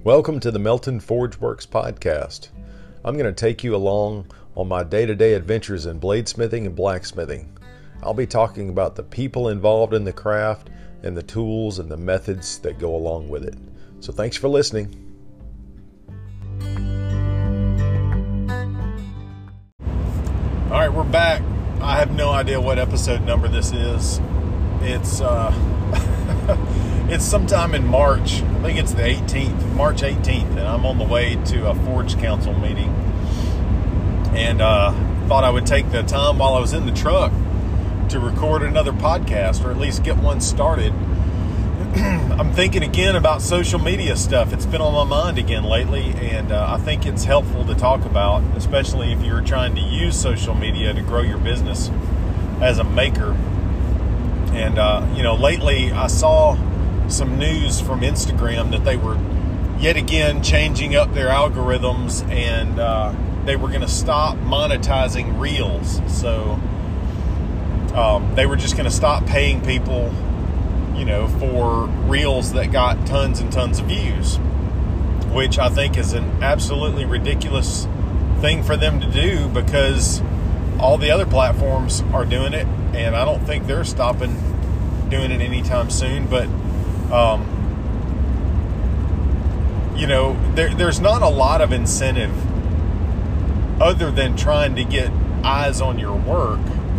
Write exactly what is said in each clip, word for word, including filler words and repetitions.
Welcome to the Melton Forge Works podcast. I'm going to take you along on my day-to-day adventures in bladesmithing and blacksmithing. I'll be talking about the people involved in the craft and the tools and the methods that go along with it. So thanks for listening. All right, we're back. I have no idea what episode number this is. It's uh, it's sometime in March. I think it's the eighteenth, March eighteenth, and I'm on the way to a Forge Council meeting. And uh, thought I would take the time while I was in the truck to record another podcast, or at least get one started. I'm thinking again about social media stuff. It's been on my mind again lately, and uh, I think it's helpful to talk about, especially if you're trying to use social media to grow your business as a maker. And, uh, you know, lately I saw some news from Instagram that they were yet again changing up their algorithms, and uh, they were going to stop monetizing Reels. So um, they were just going to stop paying people, you know, for Reels that got tons and tons of views, which I think is an absolutely ridiculous thing for them to do, because all the other platforms are doing it, and I don't think they're stopping doing it anytime soon. But um, you know, there, there's not a lot of incentive other than trying to get eyes on your work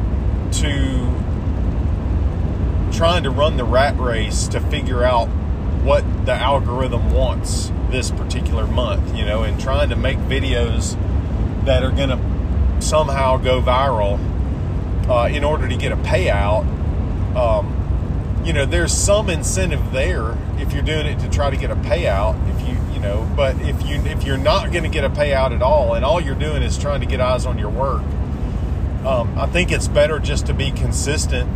to trying to run the rat race to figure out what the algorithm wants this particular month, you know, and trying to make videos that are going to somehow go viral uh, in order to get a payout. Um, you know, there's some incentive there if you're doing it to try to get a payout, if you, you know, but if you, if you're not going to get a payout at all, and all you're doing is trying to get eyes on your work, um, I think it's better just to be consistent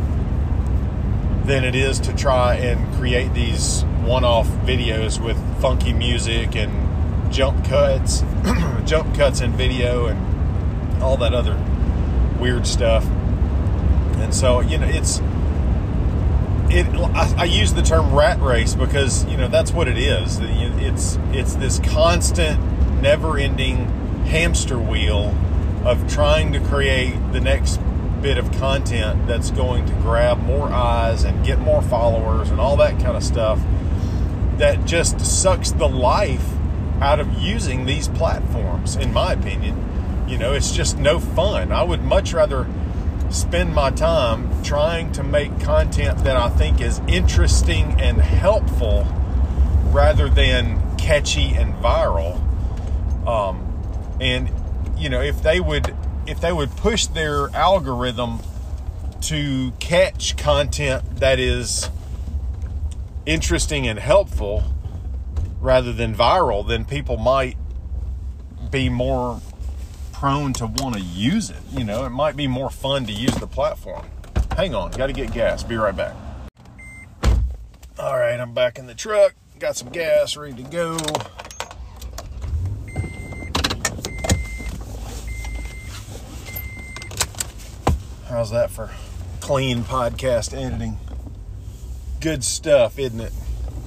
than it is to try and create these one-off videos with funky music and jump cuts, jump cuts in video and all that other weird stuff. And so, you know, it's, it, I, I use the term rat race because, you know, that's what it is. It's, it's this constant, never-ending hamster wheel of trying to create the next bit of content that's going to grab more eyes and get more followers and all that kind of stuff, that just sucks the life out of using these platforms, in my opinion. You know, it's just no fun. I would much rather spend my time trying to make content that I think is interesting and helpful rather than catchy and viral. Um, and, you know, if they would if they would push their algorithm to catch content that is interesting and helpful rather than viral, then people might be more prone to want to use it. You know, it might be more fun to use the platform. Hang on, got to get gas. Be right back. All right, I'm back in the truck. Got some gas ready to go. How's that for clean podcast editing? Good stuff, isn't it?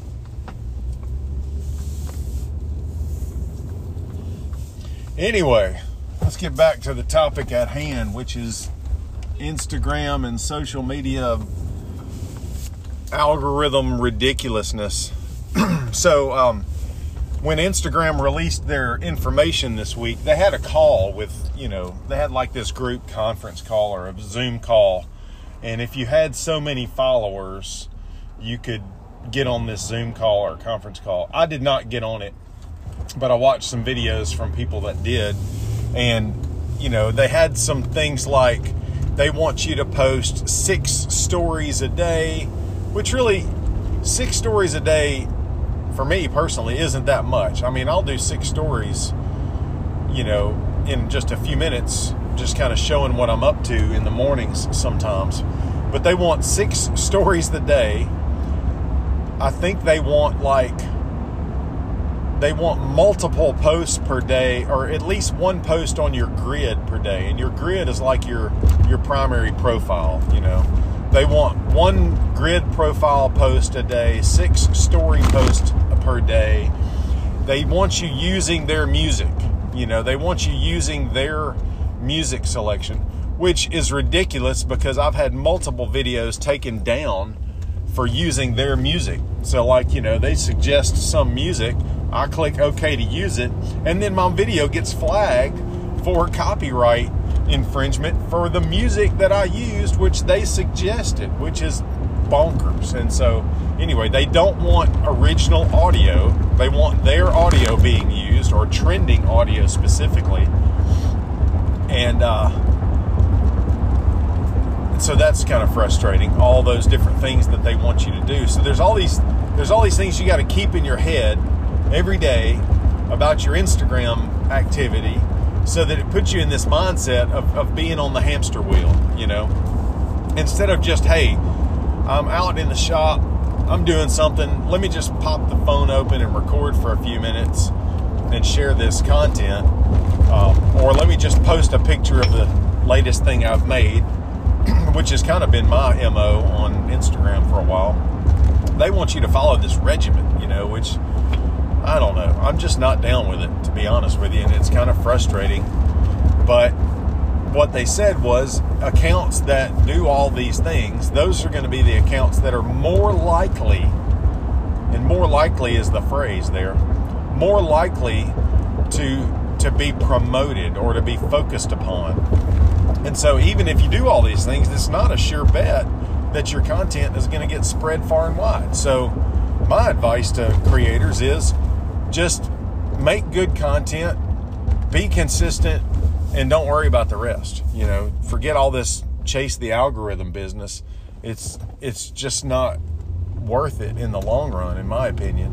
Anyway, let's get back to the topic at hand, which is Instagram and social media algorithm ridiculousness. So, um, when Instagram released their information this week, they had a call with, you know, they had like this group conference call or a Zoom call. And if you had so many followers, you could get on this Zoom call or conference call. I did not get on it, but I watched some videos from people that did. And, you know, they had some things like they want you to post six stories a day, which really, six stories a day for me personally isn't that much. I mean, I'll do six stories, you know, in just a few minutes, just kind of showing what I'm up to in the mornings sometimes. But they want six stories a day. I think they want like, they want multiple posts per day, or at least one post on your grid per day. And your grid is like your, your primary profile, you know. They want one grid profile post a day, six story posts per day, they want you using their music. You know, they want you using their music selection, which is ridiculous because I've had multiple videos taken down for using their music. So like, you know, they suggest some music, I click OK to use it, and then my video gets flagged for copyright infringement for the music that I used, which they suggested, which is bonkers. And so anyway, they don't want original audio. They want their audio being used, or trending audio specifically. And uh, so that's kind of frustrating, all those different things that they want you to do. So there's all these there's all these things you got to keep in your head every day about your Instagram activity, so that it puts you in this mindset of, of being on the hamster wheel, you know, instead of just, hey, I'm out in the shop, I'm doing something, let me just pop the phone open and record for a few minutes and share this content, um, or let me just post a picture of the latest thing I've made, which has kind of been my M O on Instagram for a while. They want you to follow this regimen, you know, which I don't know. I'm just not down with it, to be honest with you, and it's kind of frustrating. But what they said was accounts that do all these things, those are going to be the accounts that are more likely, and more likely is the phrase there, more likely to to be promoted or to be focused upon. And so even if you do all these things, it's not a sure bet that your content is going to get spread far and wide. So my advice to creators is just make good content, be consistent, and don't worry about the rest. You know, forget all this chase the algorithm business. It's it's just not worth it in the long run, in my opinion.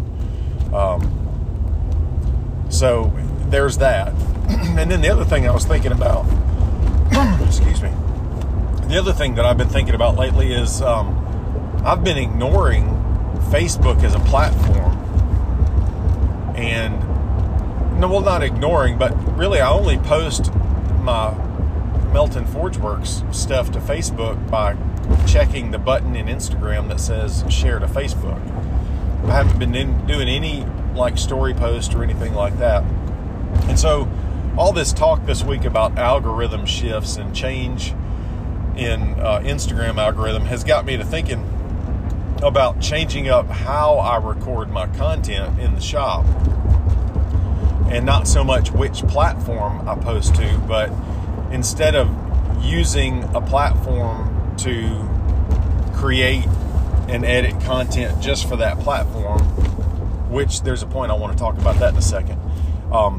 Um, so there's that. And then the other thing I was thinking about, excuse me, the other thing that I've been thinking about lately is um, I've been ignoring Facebook as a platform. And, no, well, not ignoring, but really I only post my Melton Forge Works stuff to Facebook by checking the button in Instagram that says share to Facebook. I haven't been in, doing any like story post or anything like that. And so all this talk this week about algorithm shifts and change in uh, Instagram algorithm has got me to thinking about changing up how I record my content in the shop, and not so much which platform I post to, but instead of using a platform to create and edit content just for that platform, which there's a point I want to talk about that in a second. Um,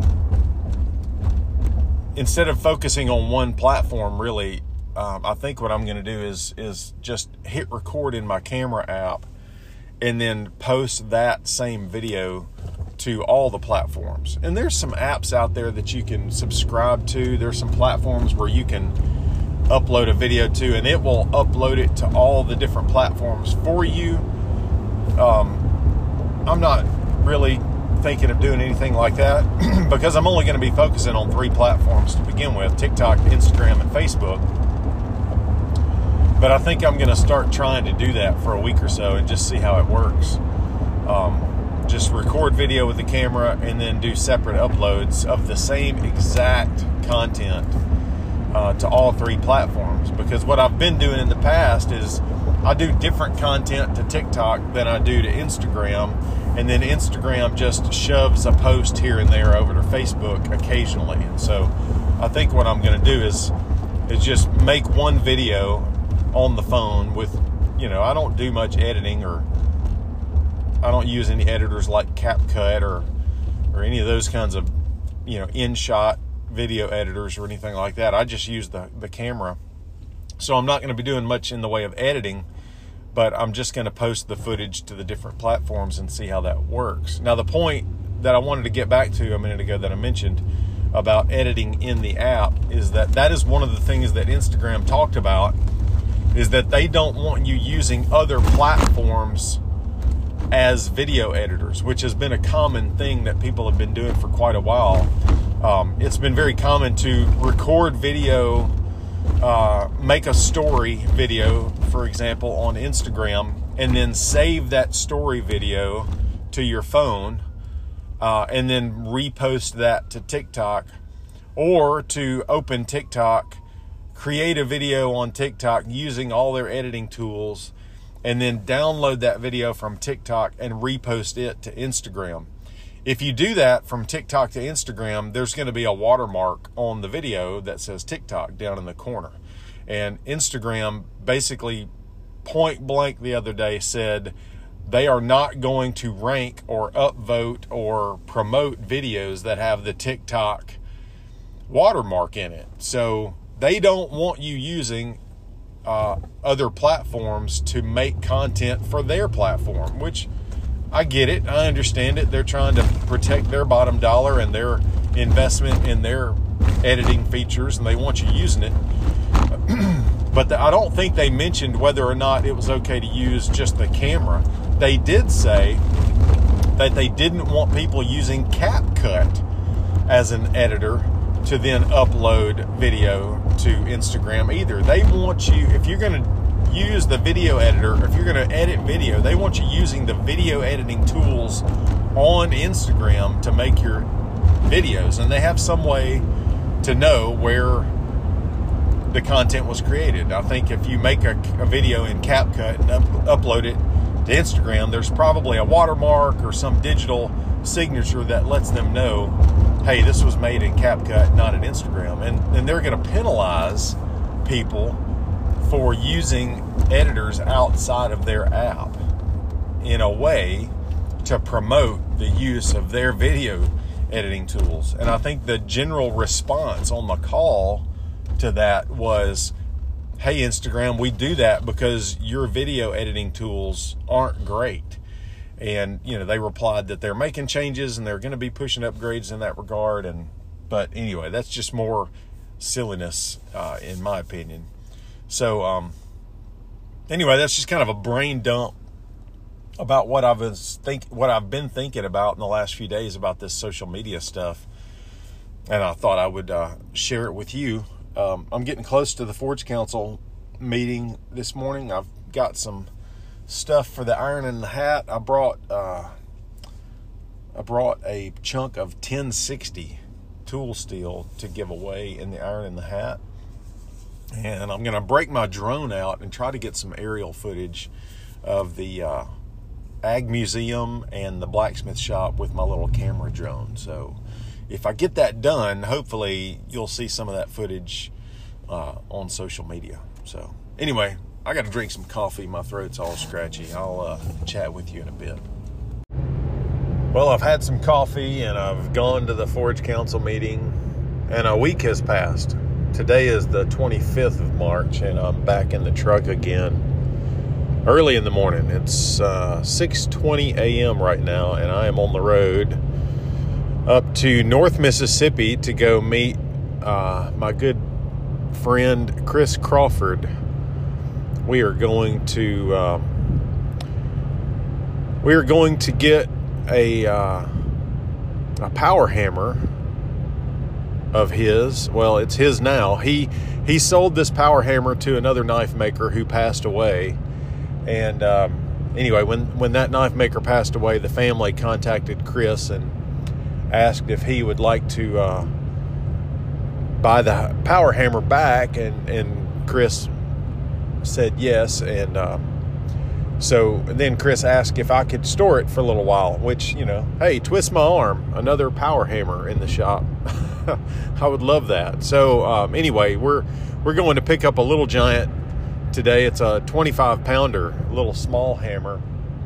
instead of focusing on one platform, really, Um, I think what I'm going to do is is just hit record in my camera app and then post that same video to all the platforms. And there's some apps out there that you can subscribe to. There's some platforms where you can upload a video to, and it will upload it to all the different platforms for you. Um, I'm not really thinking of doing anything like that because I'm only going to be focusing on three platforms to begin with: TikTok, Instagram, and Facebook. But I think I'm going to start trying to do that for a week or so and just see how it works. Um, just record video with the camera and then do separate uploads of the same exact content uh, to all three platforms. Because what I've been doing in the past is I do different content to TikTok than I do to Instagram. And then Instagram just shoves a post here and there over to Facebook occasionally. And so I think what I'm going to do is, is just make one video on the phone with, you know, I don't do much editing, or I don't use any editors like CapCut or or any of those kinds of, you know, InShot video editors or anything like that. I just use the, the camera. So I'm not going to be doing much in the way of editing, but I'm just going to post the footage to the different platforms and see how that works. Now, the point that I wanted to get back to a minute ago that I mentioned about editing in the app is that that is one of the things that Instagram talked about, is that they don't want you using other platforms as video editors, which has been a common thing that people have been doing for quite a while. Um, it's been very common to record video, uh, make a story video, for example, on Instagram, and then save that story video to your phone uh, and then repost that to TikTok, or to open TikTok, create a video on TikTok using all their editing tools, and then download that video from TikTok and repost it to Instagram. If you do that from TikTok to Instagram, there's going to be a watermark on the video that says TikTok down in the corner. And Instagram basically point blank the other day said they are not going to rank or upvote or promote videos that have the TikTok watermark in it. So they don't want you using uh, other platforms to make content for their platform, which I get it. I understand it. They're trying to protect their bottom dollar and their investment in their editing features, and they want you using it. But the, I don't think they mentioned whether or not it was okay to use just the camera. They did say that they didn't want people using CapCut as an editor to then upload video to Instagram either. They want you, if you're going to use the video editor, if you're going to edit video, they want you using the video editing tools on Instagram to make your videos. And they have some way to know where the content was created. I think if you make a, a video in CapCut and up, upload it to Instagram, there's probably a watermark or some digital signature that lets them know, hey, this was made in CapCut, not in Instagram. And, and they're going to penalize people for using editors outside of their app in a way to promote the use of their video editing tools. And I think the general response on the call to that was, hey, Instagram, we do that because your video editing tools aren't great. And, you know, they replied that they're making changes and they're going to be pushing upgrades in that regard. And, but anyway, that's just more silliness, uh, in my opinion. So, um, anyway, that's just kind of a brain dump about what I was think, what I've been thinking about in the last few days about this social media stuff. And I thought I would, uh, share it with you. Um, I'm getting close to the Forge Council meeting this morning. I've got some stuff for the Iron in the Hat. I brought, uh, I brought a chunk of ten sixty tool steel to give away in the Iron in the Hat. And I'm going to break my drone out and try to get some aerial footage of the uh, Ag Museum and the blacksmith shop with my little camera drone. So if I get that done, hopefully you'll see some of that footage uh, on social media. So anyway, I got to drink some coffee. My throat's all scratchy. I'll uh, chat with you in a bit. Well, I've had some coffee and I've gone to the Forge Council meeting, and a week has passed. Today is the twenty-fifth of March, and I'm back in the truck again early in the morning. It's uh, six twenty a.m. right now, and I am on the road up to North Mississippi to go meet uh, my good friend Chris Crawford. We are going to um, we are going to get a uh, a power hammer of his. Well, it's his now. He he sold this power hammer to another knife maker who passed away. And um, anyway, when when that knife maker passed away, the family contacted Chris and asked if he would like to uh, buy the power hammer back, and and Chris said yes. And uh, so then Chris asked if I could store it for a little while, which, you know, hey, twist my arm, another power hammer in the shop. I would love that. So um, anyway, we're we're going to pick up a Little Giant today. It's a twenty-five pounder, little small hammer.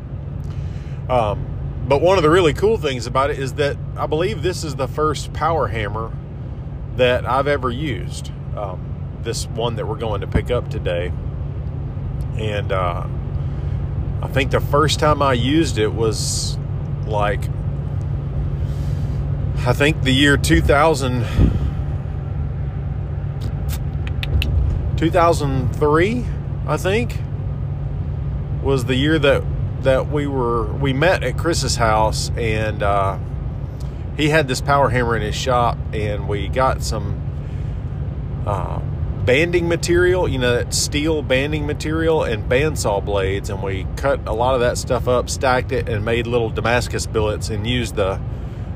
Um, but one of the really cool things about it is that I believe this is the first power hammer that I've ever used. Um, this one that we're going to pick up today. And uh, I think the first time I used it was like, I think the year two thousand, two thousand three, I think, was the year that that we were we met at Chris's house, and uh, he had this power hammer in his shop, and we got some uh, banding material, you know, that steel banding material, and bandsaw blades, and we cut a lot of that stuff up, stacked it, and made little Damascus billets, and used the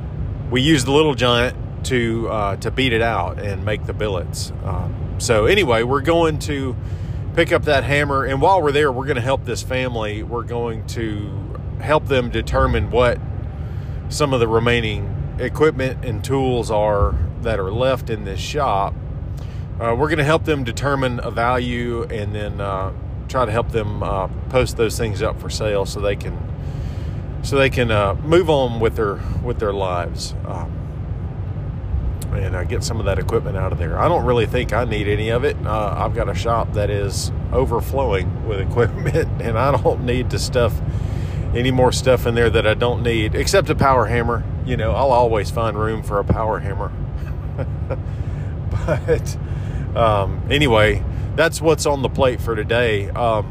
we use the Little Giant to uh, to beat it out and make the billets. Um, so anyway, we're going to pick up that hammer, and while we're there, we're going to help this family. We're going to help them determine what some of the remaining equipment and tools are that are left in this shop. Uh, we're going to help them determine a value, and then uh, try to help them uh, post those things up for sale so they can so they can uh, move on with their with their lives, um, and uh, get some of that equipment out of there. I don't really think I need any of it. Uh, I've got a shop that is overflowing with equipment, and I don't need to stuff any more stuff in there that I don't need, except a power hammer. You know, I'll always find room for a power hammer. But um, anyway, that's what's on the plate for today. Um,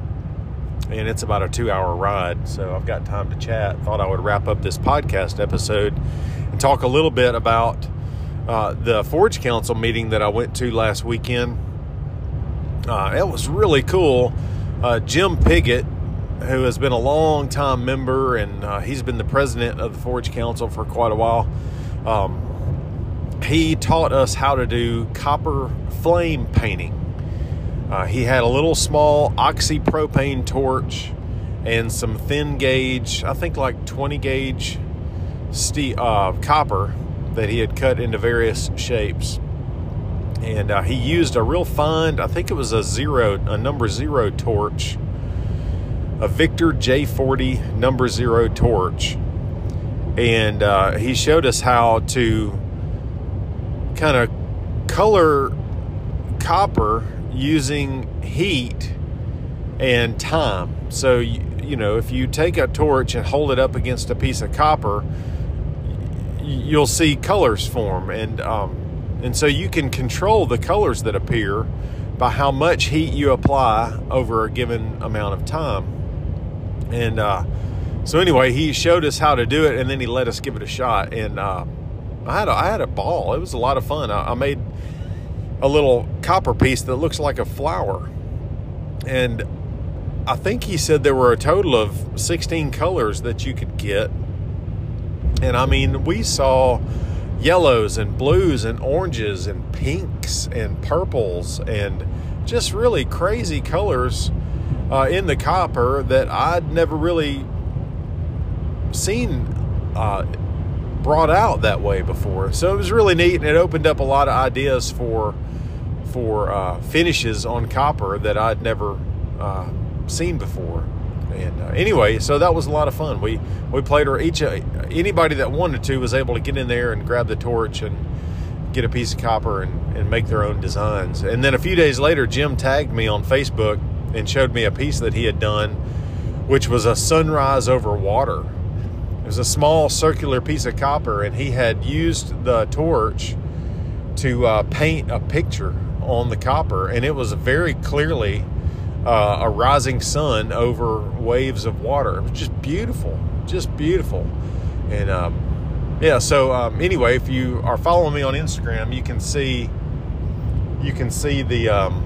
and it's about a two hour ride, so I've got time to chat. Thought I would wrap up this podcast episode and talk a little bit about uh, the Forge Council meeting that I went to last weekend. Uh, it was really cool. Uh, Jim Piggott, who has been a long time member, and uh, he's been the president of the Forge Council for quite a while. Um, he taught us how to do copper flame painting. Uh, he had a little small oxypropane torch and some thin gauge, I think like twenty gauge steel, uh, copper that he had cut into various shapes. And uh, he used a real fine, I think it was a zero, a number zero torch, a Victor J forty number zero torch. And uh, he showed us how to kind of color copper using heat and time. So, you, you know, if you take a torch and hold it up against a piece of copper, you'll see colors form. And, um, and so you can control the colors that appear by how much heat you apply over a given amount of time. And uh, so anyway, he showed us how to do it, and then he let us give it a shot. And uh, I had a, I had a ball. It was a lot of fun. I, I made a little copper piece that looks like a flower. And I think he said there were a total of sixteen colors that you could get. And I mean, we saw yellows and blues and oranges and pinks and purples and just really crazy colors uh, in the copper that I'd never really seen uh, brought out that way before. So it was really neat, and it opened up a lot of ideas for for uh, finishes on copper that I'd never uh, seen before. And uh, anyway, so that was a lot of fun. We we played, or each uh, anybody that wanted to was able to get in there and grab the torch and get a piece of copper and, and make their own designs. And then a few days later, Jim tagged me on Facebook and showed me a piece that he had done, which was a sunrise over water. It was a small circular piece of copper, and he had used the torch to uh, paint a picture on the copper, and it was very clearly uh, a rising sun over waves of water. It was just beautiful, just beautiful. And um, yeah, so um, anyway, if you are following me on Instagram, you can see you can see the um,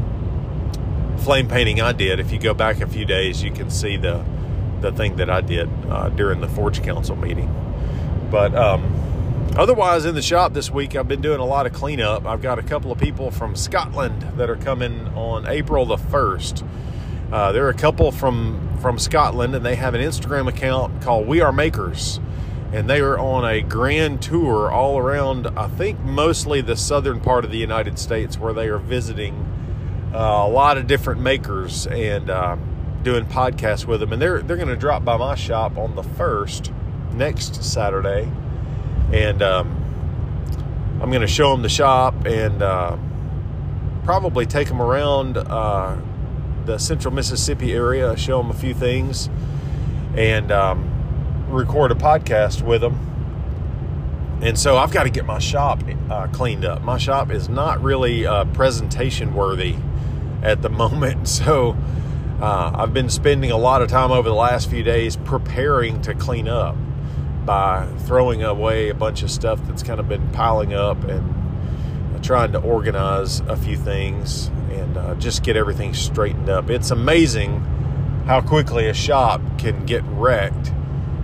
flame painting I did. If you go back a few days, you can see the the thing that I did uh, during the Forge Council meeting. But um, otherwise, in the shop this week, I've been doing a lot of cleanup. I've got a couple of people from Scotland that are coming on April the first. Uh, there are a couple from, from Scotland, and they have an Instagram account called We Are Makers. And they are on a grand tour all around, I think, mostly the southern part of the United States, where they are visiting uh, a lot of different makers and uh, doing podcasts with them. And they're they're going to drop by my shop on the first, next Saturday. And um, I'm going to show them the shop and uh, probably take them around uh, the central Mississippi area, show them a few things, and um, record a podcast with them. And so I've got to get my shop uh, cleaned up. My shop is not really uh, presentation worthy at the moment. So uh, I've been spending a lot of time over the last few days preparing to clean up by throwing away a bunch of stuff that's kind of been piling up, and uh, trying to organize a few things and uh, just get everything straightened up. It's amazing how quickly a shop can get wrecked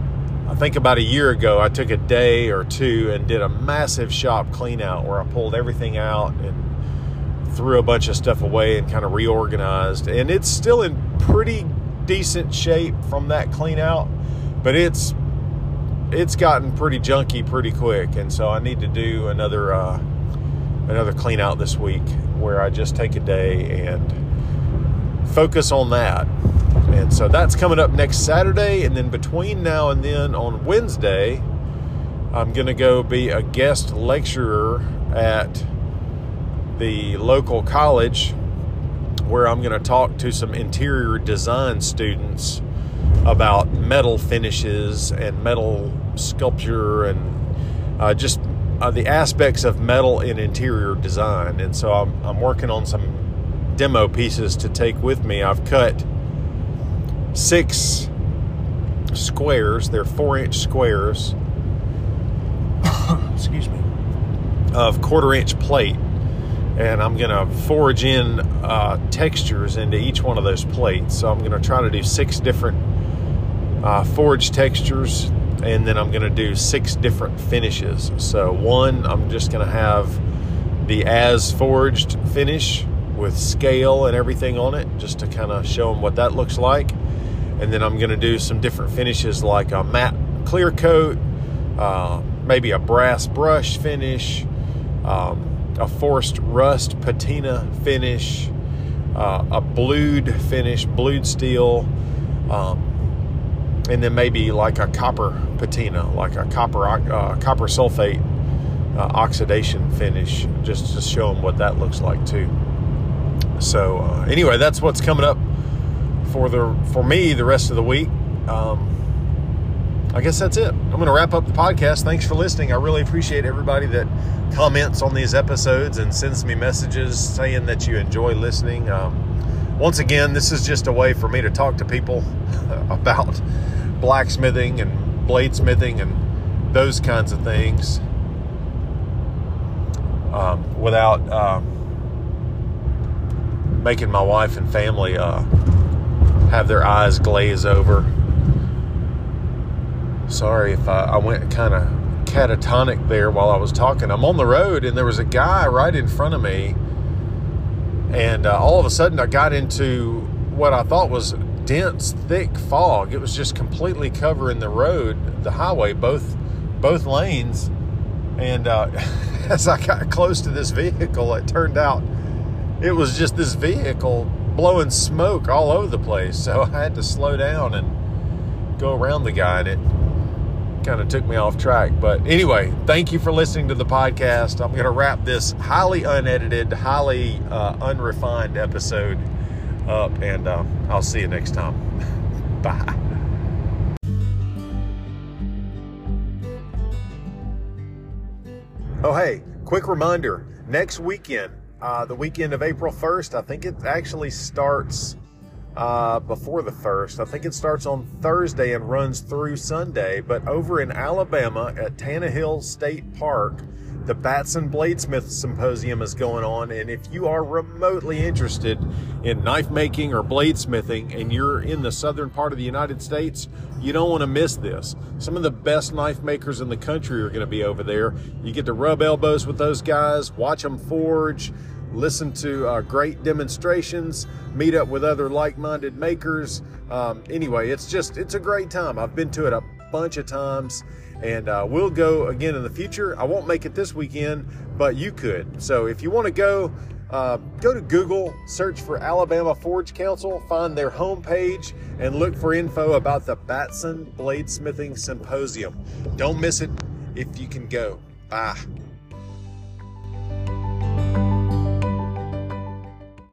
I think about a year ago, I took a day or two and did a massive shop clean out where I pulled everything out and threw a bunch of stuff away and kind of reorganized. And it's still in pretty decent shape from that clean out, but it's it's gotten pretty junky pretty quick. And so I need to do another uh, another clean out this week where I just take a day and focus on that. And so that's coming up next Saturday. And then between now and then on Wednesday, I'm going to go be a guest lecturer at the local college where I'm going to talk to some interior design students about metal finishes and metal sculpture and uh, just uh, the aspects of metal in interior design. And so I'm, I'm working on some demo pieces to take with me. I've cut six squares. They're four inch squares excuse me of quarter inch plate, and I'm gonna forge in uh, textures into each one of those plates. So I'm gonna try to do six different uh, forged textures, and then I'm gonna do six different finishes. So one, I'm just gonna have the as forged finish with scale and everything on it, just to kind of show them what that looks like. And then I'm going to do some different finishes like a matte clear coat, uh, maybe a brass brush finish, um, a forced rust patina finish, uh, a blued finish, blued steel, um, and then maybe like a copper patina, like a copper uh, copper sulfate uh, oxidation finish, just to show them what that looks like too. So uh, anyway, that's what's coming up for the for me the rest of the week. Um, I guess that's it. I'm going to wrap up the podcast. Thanks for listening. I really appreciate everybody that comments on these episodes and sends me messages saying that you enjoy listening. Um, once again, this is just a way for me to talk to people about blacksmithing and bladesmithing and those kinds of things um, without uh, making my wife and family uh, have their eyes glaze over. Sorry if I, I went kind of catatonic there while I was talking. I'm on the road and there was a guy right in front of me, and uh, all of a sudden I got into what I thought was dense, thick fog. It was just completely covering the road, the highway, both both lanes. And uh, as I got close to this vehicle, it turned out it was just this vehicle blowing smoke all over the place. So I had to slow down and go around the guy, and it kind of took me off track. But anyway, thank you for listening to the podcast. I'm going to wrap this highly unedited, highly uh, unrefined episode up, and uh, I'll see you next time. Bye. Oh, hey, quick reminder, next weekend, Uh, the weekend of April first, I think it actually starts uh, before the first. I think it starts on Thursday and runs through Sunday. But over in Alabama at Tannehill State Park, the Batson Bladesmith Symposium is going on. And if you are remotely interested in knife making or bladesmithing and you're in the southern part of the United States, you don't want to miss this. Some of the best knife makers in the country are going to be over there. You get to rub elbows with those guys, watch them forge, listen to uh, great demonstrations, meet up with other like-minded makers. Um, anyway, it's just, it's a great time. I've been to it a bunch of times, and uh, we'll go again in the future. I won't make it this weekend, but you could. So if you want to go, uh, go to Google, search for Alabama Forge Council, find their homepage, and look for info about the Batson Bladesmithing Symposium. Don't miss it if you can go. Bye.